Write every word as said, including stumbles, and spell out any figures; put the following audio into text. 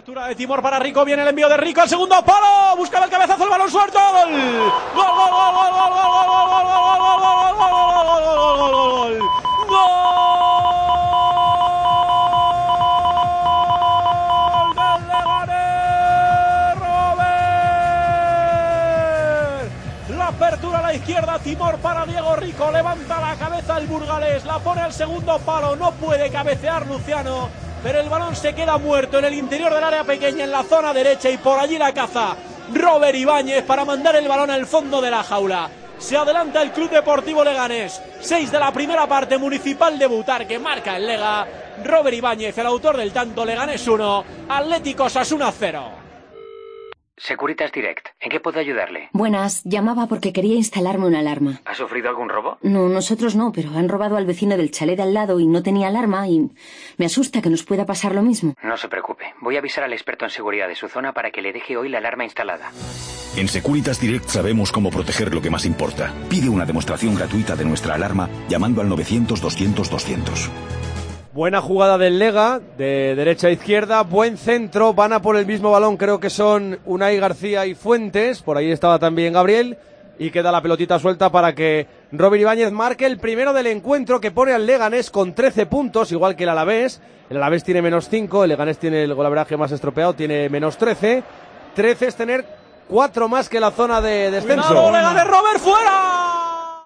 Apertura de Timor para Rico, viene el envío de Rico al segundo palo, buscaba el cabezazo, el balón suelto, gol, gol, gol, gol, gol, gol, gol, gol, gol, gol, gol, gol, la apertura a la izquierda, Timor para Diego Rico, levanta la cabeza el burgalés, la pone al segundo palo, no puede cabecear Luciano, pero el balón se queda muerto en el interior del área pequeña, en la zona derecha, y por allí la caza Robert Ibáñez para mandar el balón al fondo de la jaula. Se adelanta el Club Deportivo Leganés, seis de la primera parte, Municipal de Butarque marca el Lega. Robert Ibáñez, el autor del tanto, Leganés uno, Atlético Osasuna cero. Securitas Direct, ¿en qué puedo ayudarle? Buenas, llamaba porque quería instalarme una alarma. ¿Ha sufrido algún robo? No, nosotros no, pero han robado al vecino del chalet de al lado y no tenía alarma y me asusta que nos pueda pasar lo mismo. No se preocupe, voy a avisar al experto en seguridad de su zona para que le deje hoy la alarma instalada. En Securitas Direct sabemos cómo proteger lo que más importa. Pide una demostración gratuita de nuestra alarma llamando al novecientos doscientos doscientos. Buena jugada del Lega, de derecha a izquierda, buen centro, van a por el mismo balón, creo que son Unai García y Fuentes, por ahí estaba también Gabriel, y queda la pelotita suelta para que Robert Ibáñez marque el primero del encuentro, que pone al Leganés con trece puntos, igual que el Alavés. El Alavés tiene menos cinco, el Leganés tiene el golaveraje más estropeado, tiene menos trece. trece es tener cuatro más que la zona de descenso. ¡Cuidado, Leganés, Robert, fuera!